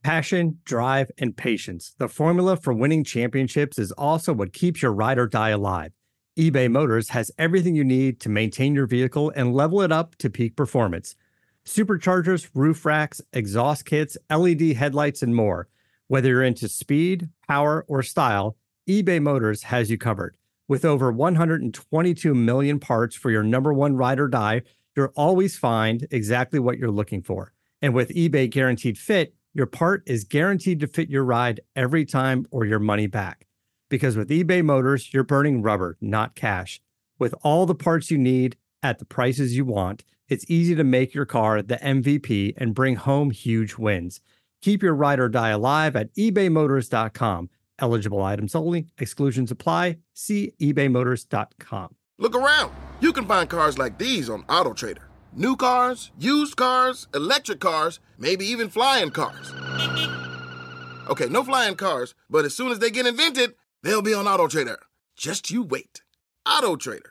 Passion, drive, and patience. The formula for winning championships is also what keeps your ride or die alive. eBay Motors has everything you need to maintain your vehicle and level it up to peak performance. Superchargers, roof racks, exhaust kits, LED headlights, and more. Whether you're into speed, power, or style, eBay Motors has you covered. With over 122 million parts for your number one ride or die, you'll always find exactly what you're looking for. And with eBay Guaranteed Fit, your part is guaranteed to fit your ride every time or your money back. Because with eBay Motors, you're burning rubber, not cash. With all the parts you need at the prices you want, it's easy to make your car the MVP and bring home huge wins. Keep your ride or die alive at ebaymotors.com. Eligible items only. Exclusions apply. See ebaymotors.com. Look around. You can find cars like these on AutoTrader. New cars, used cars, electric cars, maybe even flying cars. Okay, no flying cars, but as soon as they get invented, they'll be on AutoTrader. Just you wait. AutoTrader.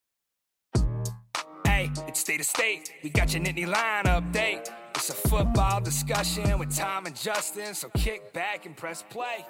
Hey, it's State of State. We got your Nittany Line update. It's a football discussion with Tom and Justin, so kick back and press play.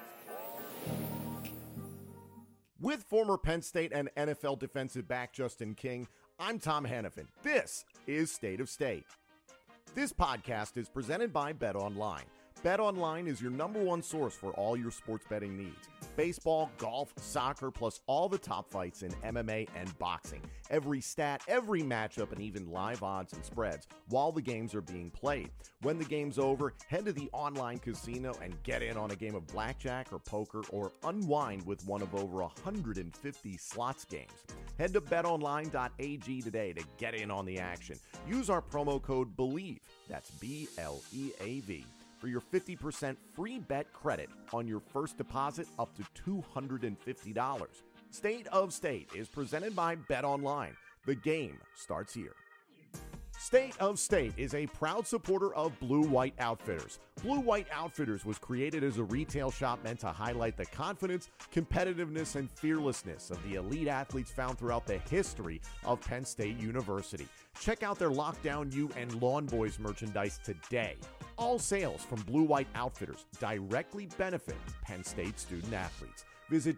With former Penn State and NFL defensive back Justin King, I'm Tom Hannafin. This is State of State. This podcast is presented by BetOnline. BetOnline is your number one source for all your sports betting needs. Baseball, golf, soccer, plus all the top fights in MMA and boxing. Every stat, every matchup, and even live odds and spreads while the games are being played. When the game's over, head to the online casino and get in on a game of blackjack or poker or unwind with one of over 150 slots games. Head to betonline.ag today to get in on the action. Use our promo code BELIEVE, that's BLEAV, for your 50% free bet credit on your first deposit up to $250. State of State is presented by BetOnline. The game starts here. State of State is a proud supporter of Blue White Outfitters. Blue White Outfitters was created as a retail shop meant to highlight the confidence, competitiveness, and fearlessness of the elite athletes found throughout the history of Penn State University. Check out their Lockdown U and Lawn Boys merchandise today. All sales from Blue White Outfitters directly benefit Penn State student athletes. Visit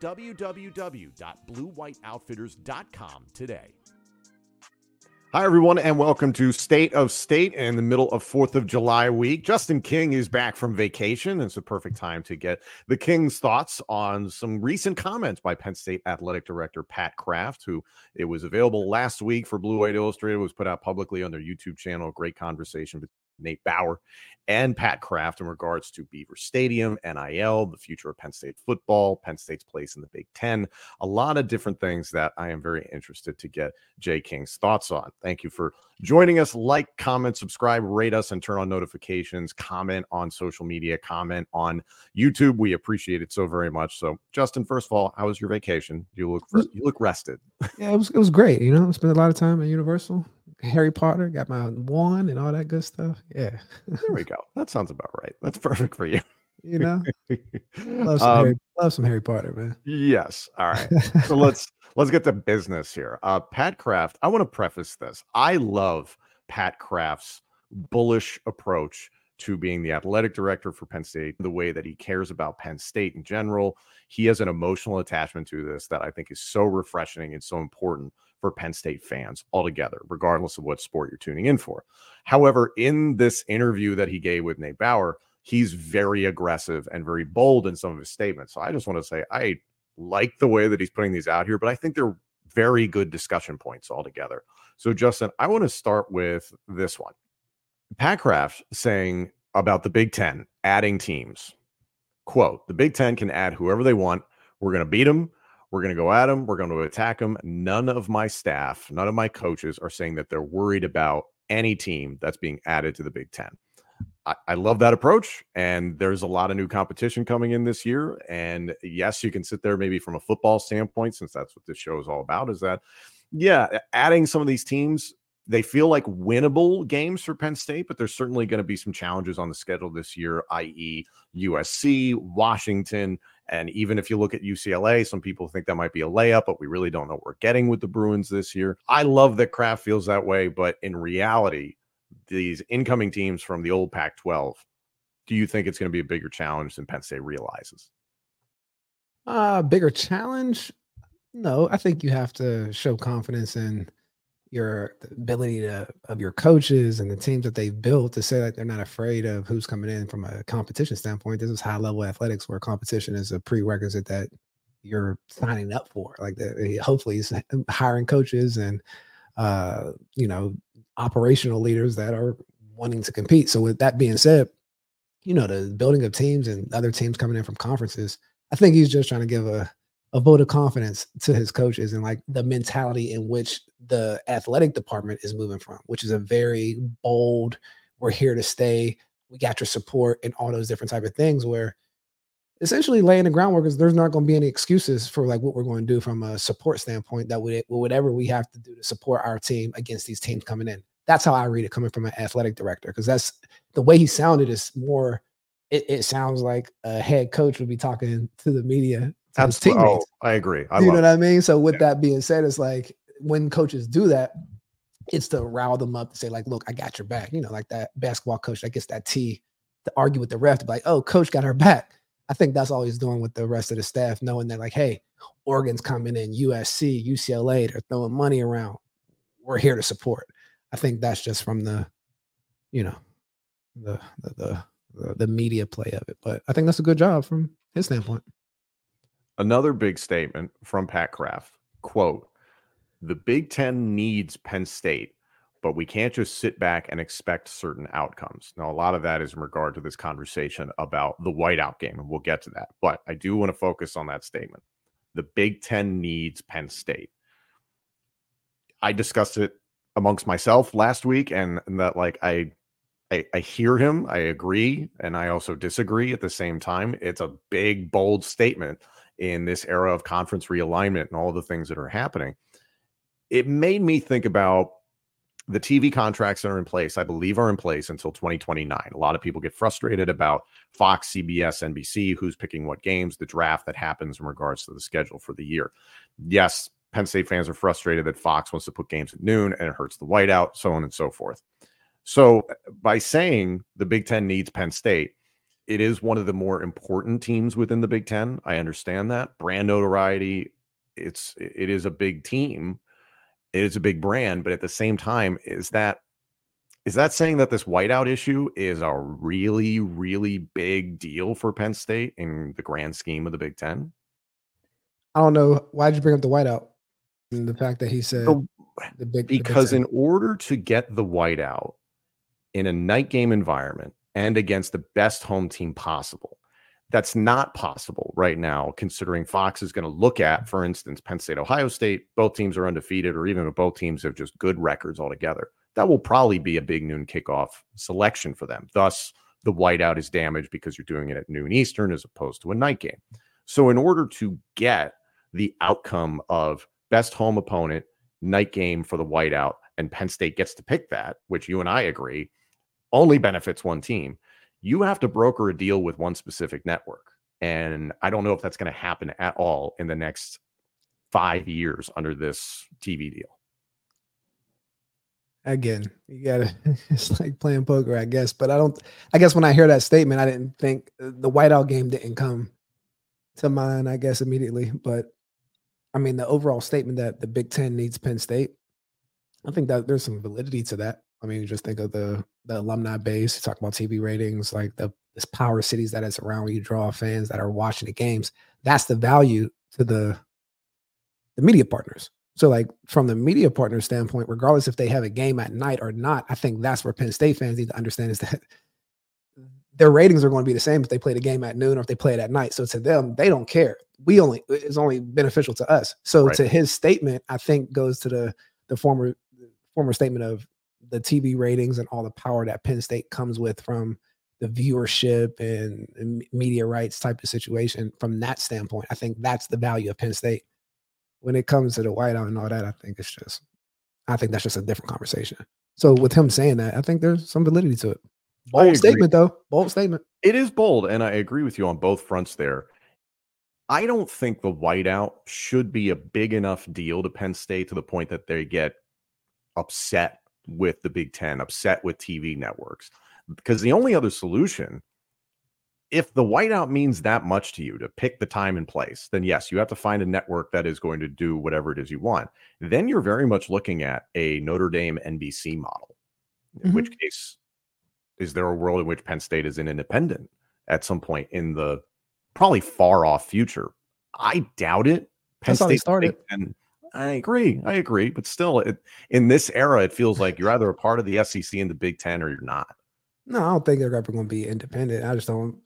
www.bluewhiteoutfitters.com today. Hi, everyone, and welcome to State of State in the middle of 4th of July week. Justin King is back from vacation. It's a perfect time to get the King's thoughts on some recent comments by Penn State Athletic Director Pat Kraft, who it was available last week for Blue White Illustrated, was put out publicly on their YouTube channel. Great conversation with Nate Bauer and Pat Kraft in regards to Beaver Stadium, NIL, the future of Penn State football, Penn State's place in the Big Ten, a lot of different things that I am very interested to get Jay King's thoughts on. Thank you for joining us. Like, comment, subscribe, rate us, and turn on notifications. Comment on social media, comment on YouTube. We appreciate it so very much. So, Justin, first of all, how was your vacation? You look rested. Yeah, it was great. You know, spent a lot of time at Universal. Harry Potter, got my wand and all that good stuff. Yeah. There we go. That sounds about right. That's perfect for you. You know, love some Harry Potter, man. Yes. All right. So let's get to business here. Pat Kraft, I want to preface this. I love Pat Kraft's bullish approach to being the athletic director for Penn State, the way that he cares about Penn State in general. He has an emotional attachment to this that I think is so refreshing and so important for Penn State fans altogether, regardless of what sport you're tuning in for. However, in this interview that he gave with Nate Bauer, he's very aggressive and very bold in some of his statements. So I just want to say I like the way that he's putting these out here, but I think they're very good discussion points altogether. So, Justin, I want to start with this one. Pat Kraft saying about the Big Ten adding teams, quote, the Big Ten can add whoever they want. We're going to beat them. We're going to go at them. We're going to attack them. None of my staff, none of my coaches are saying that they're worried about any team that's being added to the Big Ten. I love that approach. And there's a lot of new competition coming in this year. And yes, you can sit there maybe from a football standpoint, since that's what this show is all about, is that, yeah, adding some of these teams, they feel like winnable games for Penn State, but there's certainly going to be some challenges on the schedule this year, i.e. USC, Washington, and even if you look at UCLA, some people think that might be a layup, but we really don't know what we're getting with the Bruins this year. I love that Kraft feels that way, but in reality, these incoming teams from the old Pac-12, do you think it's going to be a bigger challenge than Penn State realizes? Bigger challenge? No, I think you have to show confidence in your ability of your coaches and the teams that they've built to say that they're not afraid of who's coming in from a competition standpoint. This is high level athletics where competition is a prerequisite that you're signing up for. Like hopefully he's hiring coaches and operational leaders that are wanting to compete. So with that being said, the building of teams and other teams coming in from conferences, I think he's just trying to give a vote of confidence to his coaches and like the mentality in which the athletic department is moving from, which is a very bold, we're here to stay, we got your support, and all those different type of things, where essentially laying the groundwork is there's not going to be any excuses for like what we're going to do from a support standpoint, that whatever we have to do to support our team against these teams coming in. That's how I read it coming from an athletic director, because that's the way he sounded. Is more, it sounds like a head coach would be talking to the media, to his teammates. I agree. You know what I mean? So with that being said, it's like when coaches do that, it's to rile them up to say like, look, I got your back. Like that basketball coach that gets that tee to argue with the ref to be like, oh, coach got our back. I think that's all he's doing with the rest of the staff, knowing that like, hey, Oregon's coming in, USC, UCLA, they're throwing money around. We're here to support. I think that's just from the media play of it. But I think that's a good job from his standpoint. Another big statement from Pat Kraft, quote, "The Big Ten needs Penn State, but we can't just sit back and expect certain outcomes." Now, a lot of that is in regard to this conversation about the whiteout game, and we'll get to that. But I do want to focus on that statement. The Big Ten needs Penn State. I discussed it amongst myself last week, and that like I hear him, I agree, and I also disagree at the same time. It's a big, bold statement in this era of conference realignment and all the things that are happening. It made me think about the TV contracts that are in place, I believe are in place until 2029. A lot of people get frustrated about Fox, CBS, NBC, who's picking what games, the draft that happens in regards to the schedule for the year. Yes, Penn State fans are frustrated that Fox wants to put games at noon and it hurts the whiteout, so on and so forth. So by saying the Big Ten needs Penn State, it is one of the more important teams within the Big Ten. I understand that. Brand notoriety, it is a big team. It is a big brand, but at the same time, is that saying that this whiteout issue is a really, really big deal for Penn State in the grand scheme of the Big Ten? I don't know. Why'd you bring up the whiteout? And the fact that he said because in order to get the whiteout in a night game environment and against the best home team possible, that's not possible right now, considering Fox is going to look at, for instance, Penn State, Ohio State. Both teams are undefeated, or even if both teams have just good records altogether. That will probably be a big noon kickoff selection for them. Thus, the whiteout is damaged because you're doing it at noon Eastern as opposed to a night game. So in order to get the outcome of best home opponent, night game for the whiteout, and Penn State gets to pick that, which you and I agree only benefits one team, you have to broker a deal with one specific network. And I don't know if that's going to happen at all in the next 5 years under this TV deal. Again, you gotta, it's like playing poker, I guess. But I guess when I hear that statement, I didn't think the whiteout game didn't come to mind, I guess, immediately. But I mean, the overall statement that the Big Ten needs Penn State, I think that there's some validity to that. I mean, you just think of the alumni base, you talk about TV ratings, like this power cities that is around where you draw fans that are watching the games. That's the value to the media partners. So like from the media partner standpoint, regardless if they have a game at night or not, I think that's where Penn State fans need to understand is that their ratings are going to be the same if they play the game at noon or if they play it at night. So to them, they don't care. It's only beneficial to us. So right. To his statement, I think goes to the former statement of the TV ratings and all the power that Penn State comes with from the viewership and media rights type of situation. From that standpoint, I think that's the value of Penn State. When it comes to the whiteout and all that, I think that's just a different conversation. So with him saying that, I think there's some validity to it. Bold statement, though. Bold statement. It is bold, and I agree with you on both fronts there. I don't think the whiteout should be a big enough deal to Penn State to the point that they get upset with the Big Ten, upset with TV networks. Because the only other solution if the whiteout means that much to you to pick the time and place, then yes, you have to find a network that is going to do whatever it is you want. Then you're very much looking at a Notre Dame NBC model, in which case, is there a world in which Penn State is an independent at some point in the probably far off future? I doubt it. Penn State started. And I agree. But still, in this era, it feels like you're either a part of the SEC and the Big Ten or you're not. No, I don't think they're ever going to be independent. I just don't.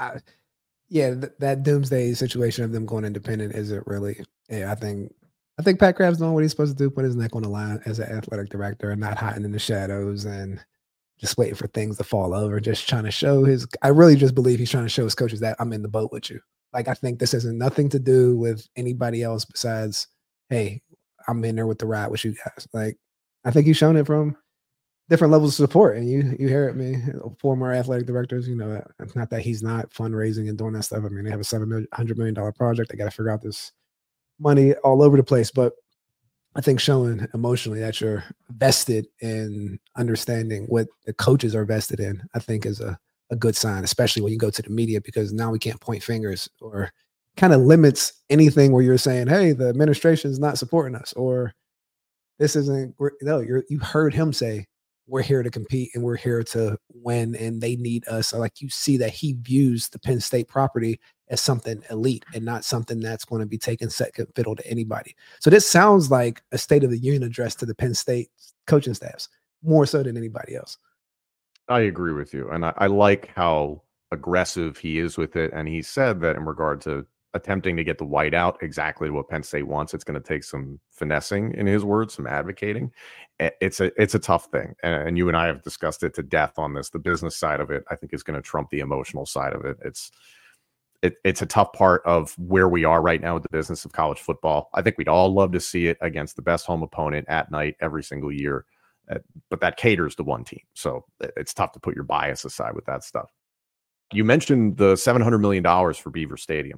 That doomsday situation of them going independent isn't really. Yeah, I think Pat Kraft's doing what he's supposed to do, put his neck on the line as an athletic director and not hiding in the shadows and just waiting for things to fall over. Just trying to show I really just believe he's trying to show his coaches that I'm in the boat with you. Like, I think this has nothing to do with anybody else besides, hey, I'm in there with the ride with you guys. Like, I think he's shown it from different levels of support. And you hear it, man. Former athletic directors, it's not that he's not fundraising and doing that stuff. I mean, they have a $700 million project. They got to figure out this money all over the place. But I think showing emotionally that you're vested in understanding what the coaches are vested in, I think is a good sign, especially when you go to the media, because now we can't point fingers or kind of limits anything where you're saying, hey, the administration is not supporting us, or this isn't. No, you heard him say, we're here to compete and we're here to win and they need us. So like, you see that he views the Penn State property as something elite and not something that's going to be taken second fiddle to anybody. So this sounds like a State of the Union address to the Penn State coaching staffs, more so than anybody else. I agree with you. And I like how aggressive he is with it. And he said that in regard to attempting to get the whiteout exactly what Penn State wants, it's going to take some finessing, in his words, some advocating. It's a tough thing. And you and I have discussed it to death on this. The business side of it, I think, is going to trump the emotional side of it. It's a tough part of where we are right now with the business of college football. I think we'd all love to see it against the best home opponent at night every single year. But that caters to one team. So it's tough to put your bias aside with that stuff. You mentioned the $700 million for Beaver Stadium.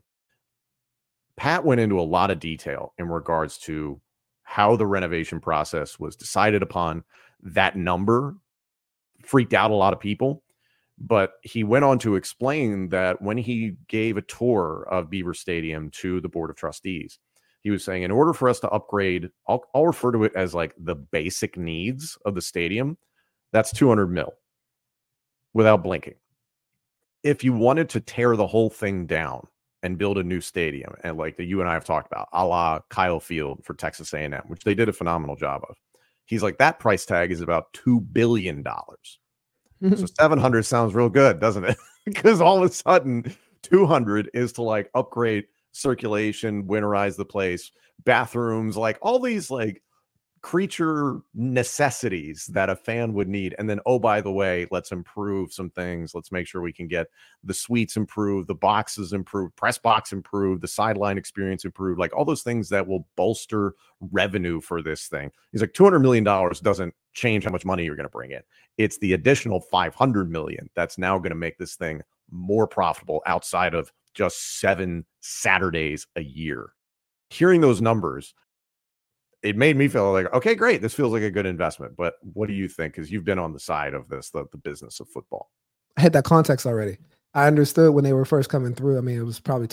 Pat went into a lot of detail in regards to how the renovation process was decided upon. That number freaked out a lot of people, but he went on to explain that when he gave a tour of Beaver Stadium to the Board of Trustees, he was saying, in order for us to upgrade, I'll refer to it as like the basic needs of the stadium, that's $200 million without blinking. If you wanted to tear the whole thing down and build a new stadium, and like that you and I have talked about, a la Kyle Field for Texas A&M, which they did a phenomenal job of, he's like, that price tag is about $2 billion. So 700 sounds real good, doesn't it? Because all of a sudden 200 is to like upgrade circulation, winterize the place, bathrooms, like all these like creature necessities that a fan would need. And then, oh, by the way, let's improve some things. Let's make sure we can get the suites improved, the boxes improved, press box improved, the sideline experience improved, like all those things that will bolster revenue for this thing. He's like, $200 million doesn't change how much money you're going to bring in. It's the additional $500 million that's now going to make this thing more profitable outside of just 7 Saturdays a year. Hearing those numbers, it made me feel like, okay, great. This feels like a good investment. But what do you think? Because you've been on the side of this, the business of football. I had that context already. I understood when they were first coming through. I mean, it was probably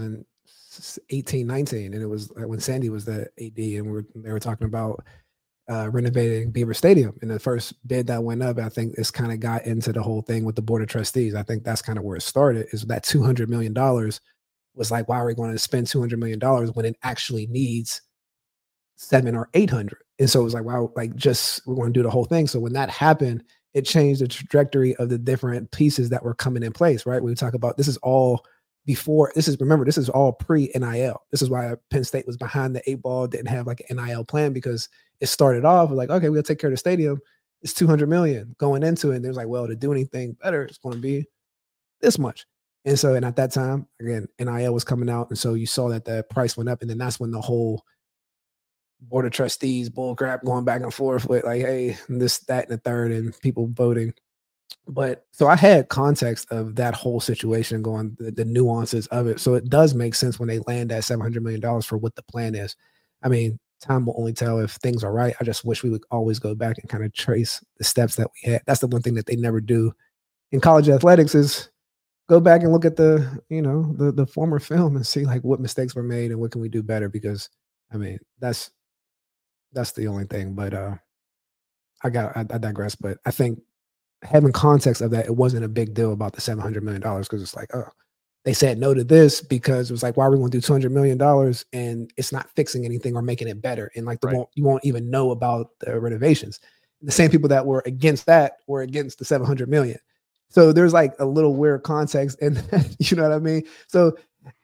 2018, 19. And it was when Sandy was the AD and they were talking about renovating Beaver Stadium. And the first bid that went up, I think this kind of got into the whole thing with the Board of Trustees. I think that's kind of where it started, is that $200 million was like, why are we going to spend $200 million when it actually needs 700 or 800? And so it was like, wow, like we're going to do the whole thing. So when that happened, it changed the trajectory of the different pieces that were coming in place, right? We talk about, this is all before, this is all pre-NIL. This is why Penn State was behind the 8 ball, didn't have like an NIL plan, because it started off like, okay, we'll take care of the stadium. It's $200 million going into it. And there's like, well, to do anything better, it's going to be this much. And so, and at that time, again, NIL was coming out. And so you saw that the price went up. And then that's when the whole Board of Trustees bull crap going back and forth with like, hey, this, that, and the third, and people voting. But so I had context of that whole situation going, the nuances of it. So it does make sense when they land at $700 million for what the plan is. I mean, time will only tell if things are right. I just wish we would always go back and kind of trace the steps that we had. That's the one thing that they never do in college athletics, is go back and look at the former film and see like what mistakes were made and what can we do better. Because I mean, that's the only thing. But I digress. But I think having context of that, it wasn't a big deal about the $700 million because it's like, oh, they said no to this because it was like, why are we going to do $200 million and it's not fixing anything or making it better? And like you won't even know about the renovations. The same people that were against that were against the 700 million. So there's like a little weird context and you know what I mean? So,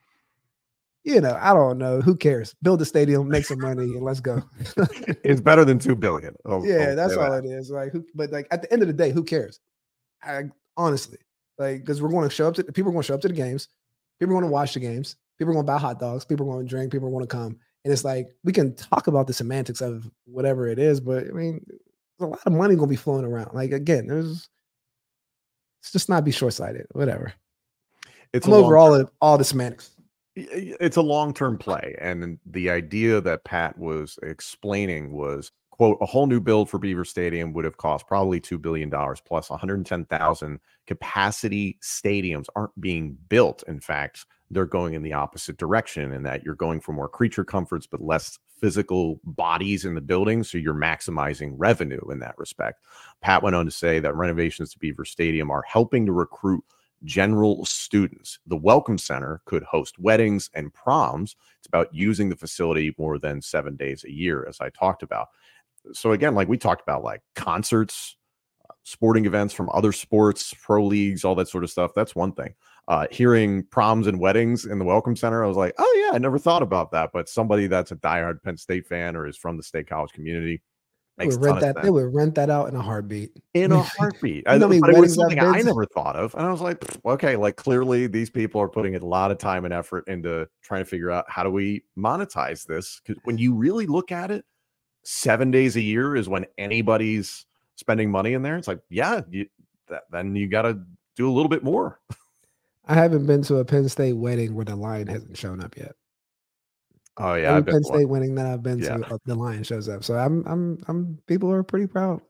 I don't know. Who cares? Build a stadium, make some money, and let's go. It's better than $2 billion. That's all it is. Like, but like at the end of the day, who cares? Honestly, like, because we're going to show up to people are going to show up to the games. People are going to watch the games. People are going to buy hot dogs. People are going to drink. People are going to come. And it's like we can talk about the semantics of whatever it is, but I mean, there's a lot of money going to be flowing around. Like again, let's just not be short-sighted. Whatever. I'm over all the semantics. It's a long-term play. And the idea that Pat was explaining was, quote, a whole new build for Beaver Stadium would have cost probably $2 billion plus 110,000 capacity stadiums aren't being built. In fact, they're going in the opposite direction in that you're going for more creature comforts, but less physical bodies in the building. So you're maximizing revenue in that respect. Pat went on to say that renovations to Beaver Stadium are helping to recruit general students. The Welcome Center could host weddings and proms. It's about using the facility more than 7 days a year, as I talked about. So again, like we talked about, like concerts, sporting events from other sports, pro leagues, all that sort of stuff. That's one thing. Hearing proms and weddings in the Welcome Center, I was like, oh yeah, I never thought about that. But somebody that's a diehard Penn State fan or is from the State College community, they would rent that out in a heartbeat. In a heartbeat. But it was something I never thought of. And I was like, okay, like clearly these people are putting a lot of time and effort into trying to figure out how do we monetize this? Because when you really look at it, 7 days a year is when anybody's spending money in there. It's like, yeah, then you got to do a little bit more. I haven't been to a Penn State wedding where the Lion hasn't shown up yet. Oh yeah, every Penn State wedding that I've been to, the Lion shows up. So I'm people are pretty proud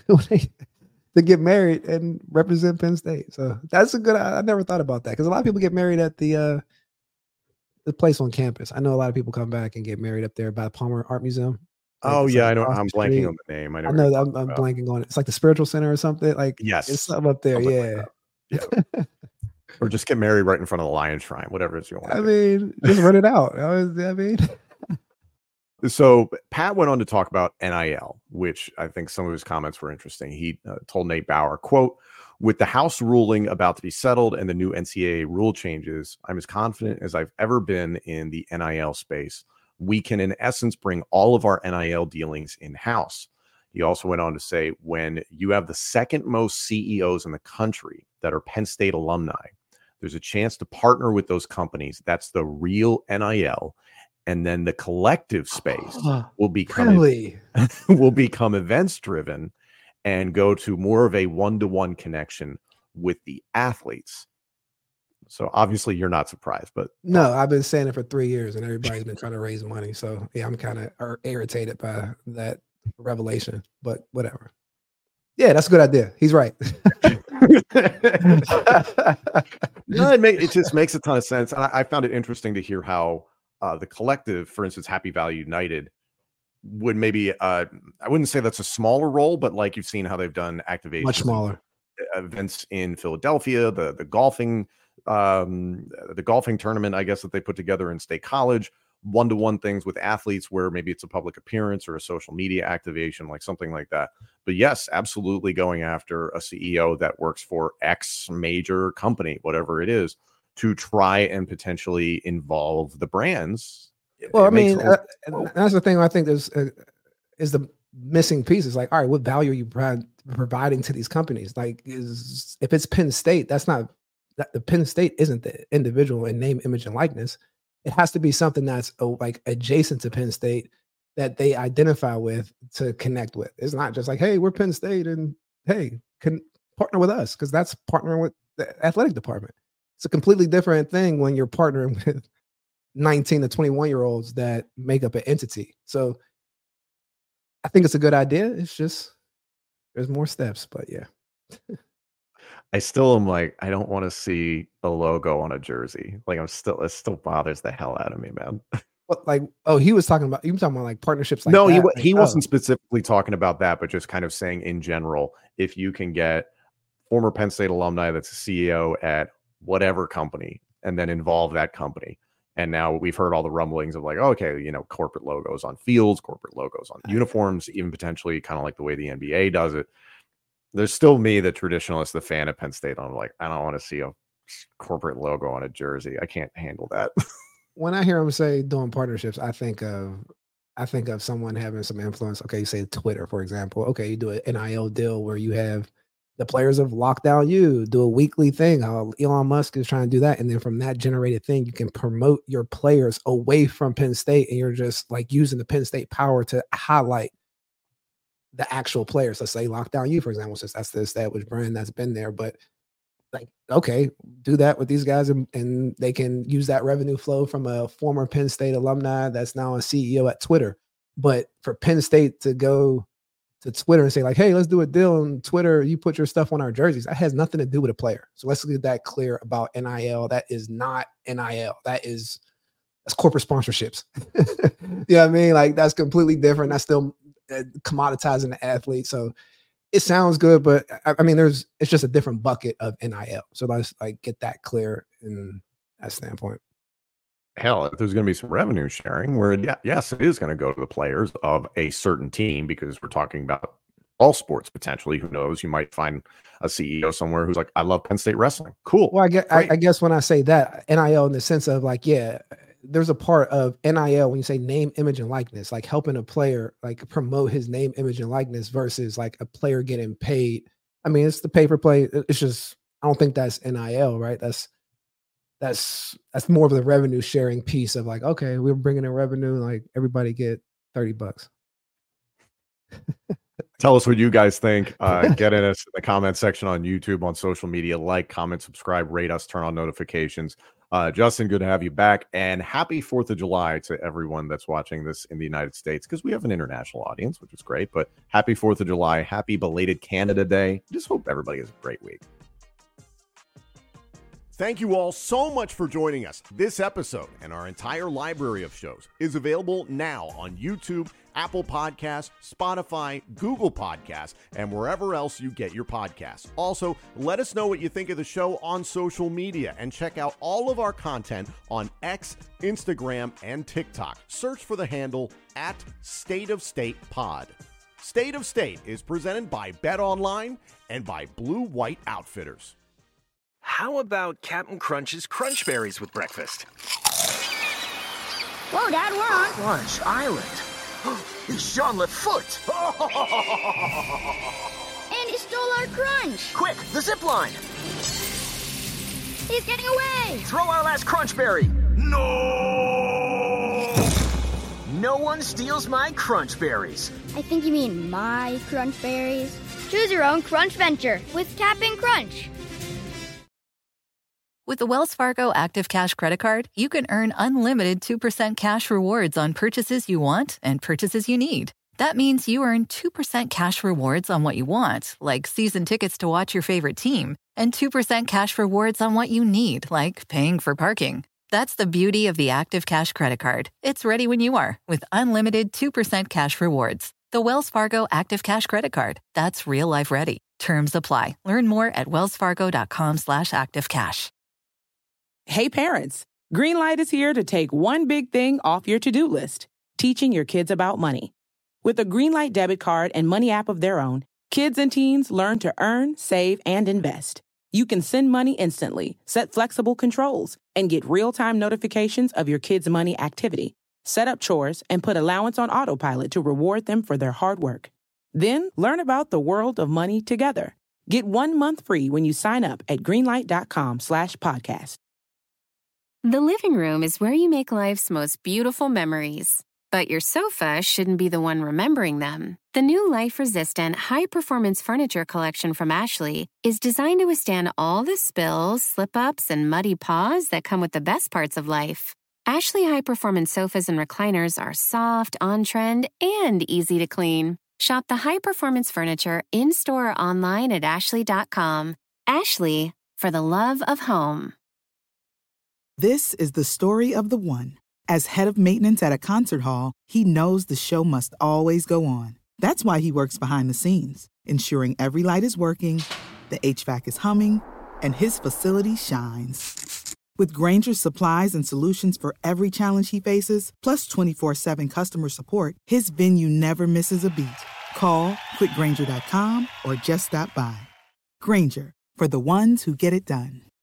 to get married and represent Penn State. So that's a good. I never thought about that because a lot of people get married at the place on campus. I know a lot of people come back and get married up there by the Palmer Art Museum. Oh yeah, I know. I'm blanking on the name. I know. I'm blanking on it. It's like the Spiritual Center or something. Like yes, it's something up there. Yeah. Yeah. Or just get married right in front of the Lion Shrine, whatever it is you want. I mean, just run it out. I mean. So Pat went on to talk about NIL, which I think some of his comments were interesting. He told Nate Bauer, quote, with the House ruling about to be settled and the new NCAA rule changes, I'm as confident as I've ever been in the NIL space. We can, in essence, bring all of our NIL dealings in-house. He also went on to say, when you have the second most CEOs in the country that are Penn State alumni, there's a chance to partner with those companies. That's the real NIL. And then the collective space will become will become events driven and go to more of a one-to-one connection with the athletes. So obviously you're not surprised, but no, I've been saying it for 3 years and everybody's been trying to raise money. So yeah, I'm kind of irritated by that revelation, but whatever. Yeah, that's a good idea. He's right. No, it just makes a ton of sense. And I found it interesting to hear how the collective, for instance, Happy Valley United, would maybe I wouldn't say that's a smaller role, but like you've seen how they've done activations, much smaller events in Philadelphia, the golfing tournament, I guess, that they put together in State College, one-to-one things with athletes where maybe it's a public appearance or a social media activation, like something like that. But yes, absolutely going after a CEO that works for X major company, whatever it is, to try and potentially involve the brands. Well, I mean, that's the thing I think is the missing piece. Is like, all right, what value are you providing to these companies? Like, if it's Penn State, that's not that the Penn State isn't the individual in name, image, and likeness. It has to be something that's like adjacent to Penn State that they identify with to connect with. It's not just like, hey, we're Penn State and hey, can partner with us because that's partnering with the athletic department. It's a completely different thing when you're partnering with 19 to 21-year-olds that make up an entity. So I think it's a good idea. It's just there's more steps, but yeah. I still am like, I don't want to see a logo on a jersey. Like it still bothers the hell out of me, man. What, like, oh, he was talking about, you were talking about like partnerships like No, that. he wasn't specifically talking about that, but just kind of saying in general, if you can get former Penn State alumni that's a CEO at whatever company and then involve that company. And now we've heard all the rumblings of like, okay, corporate logos on fields, corporate logos on uniforms, even potentially kind of like the way the NBA does it. There's still me, the traditionalist, the fan of Penn State. I'm like, I don't want to see a corporate logo on a jersey. I can't handle that. When I hear him say doing partnerships, I think of someone having some influence. Okay, you say Twitter, for example. Okay, you do an NIL deal where you have the players of Lockdown U do a weekly thing. How Elon Musk is trying to do that, and then from that generated thing, you can promote your players away from Penn State, and you're just like using the Penn State power to highlight the actual players. Let's say Lockdown U, for example, since that's the established brand that's been there. But like, okay, do that with these guys, and they can use that revenue flow from a former Penn State alumni that's now a CEO at Twitter. But for Penn State to go to Twitter and say like, hey, let's do a deal on Twitter, you put your stuff on our jerseys, that has nothing to do with a player. So let's get that clear about NIL. That is not NIL. That's corporate sponsorships. You know what I mean? Like that's completely different. That's still commoditizing the athlete. So it sounds good, but I mean, it's just a different bucket of NIL. So let's like get that clear in that standpoint. Hell, if there's going to be some revenue sharing where, yes, it is going to go to the players of a certain team, because we're talking about all sports potentially. Who knows? You might find a CEO somewhere who's like, I love Penn State wrestling. Cool. Well, I guess when I say that, NIL in the sense of like, yeah, there's a part of NIL when you say name, image, and likeness, like helping a player like promote his name, image, and likeness versus like a player getting paid. I mean, it's the pay for play. It's just, I don't think that's NIL, right? That's more of the revenue sharing piece of like, okay, we're bringing in revenue, like everybody get $30. Tell us what you guys think. Get in us in the comment section on YouTube, on social media. Like, comment, subscribe, rate us, turn on notifications. Justin, good to have you back. And happy 4th of July to everyone that's watching this in the United States, because we have an international audience, which is great. But happy 4th of July. Happy belated Canada Day. Just hope everybody has a great week. Thank you all so much for joining us. This episode and our entire library of shows is available now on YouTube, Apple Podcasts, Spotify, Google Podcasts, and wherever else you get your podcasts. Also, let us know what you think of the show on social media, and check out all of our content on X, Instagram, and TikTok. Search for the handle @StateOfStatePod. State of State is presented by BetOnline and by Blue White Outfitters. How about Captain Crunch's Crunch Berries with breakfast? Whoa, Dad, we're on Crunch Island. It's Jean Lefoot. And he stole our crunch. Quick, the zip line. He's getting away. Throw our last Crunch Berry. No! No one steals my Crunch Berries. I think you mean my crunch berries. Choose your own crunch venture with Cap'n Crunch. With the Wells Fargo Active Cash Credit Card, you can earn unlimited 2% cash rewards on purchases you want and purchases you need. That means you earn 2% cash rewards on what you want, like season tickets to watch your favorite team, and 2% cash rewards on what you need, like paying for parking. That's the beauty of the Active Cash Credit Card. It's ready when you are, with unlimited 2% cash rewards. The Wells Fargo Active Cash Credit Card. That's real life ready. Terms apply. Learn more at wellsfargo.com/activecash. Hey parents, Greenlight is here to take one big thing off your to-do list, teaching your kids about money. With a Greenlight debit card and money app of their own, kids and teens learn to earn, save, and invest. You can send money instantly, set flexible controls, and get real-time notifications of your kids' money activity. Set up chores and put allowance on autopilot to reward them for their hard work. Then learn about the world of money together. Get 1 month free when you sign up at greenlight.com/podcast. The living room is where you make life's most beautiful memories. But your sofa shouldn't be the one remembering them. The new life-resistant, high-performance furniture collection from Ashley is designed to withstand all the spills, slip-ups, and muddy paws that come with the best parts of life. Ashley high-performance sofas and recliners are soft, on-trend, and easy to clean. Shop the high-performance furniture in-store or online at ashley.com. Ashley, for the love of home. This is the story of the one. As head of maintenance at a concert hall, he knows the show must always go on. That's why he works behind the scenes, ensuring every light is working, the HVAC is humming, and his facility shines. With Grainger's supplies and solutions for every challenge he faces, plus 24/7 customer support, his venue never misses a beat. Call quickgrainger.com or just stop by. Grainger, for the ones who get it done.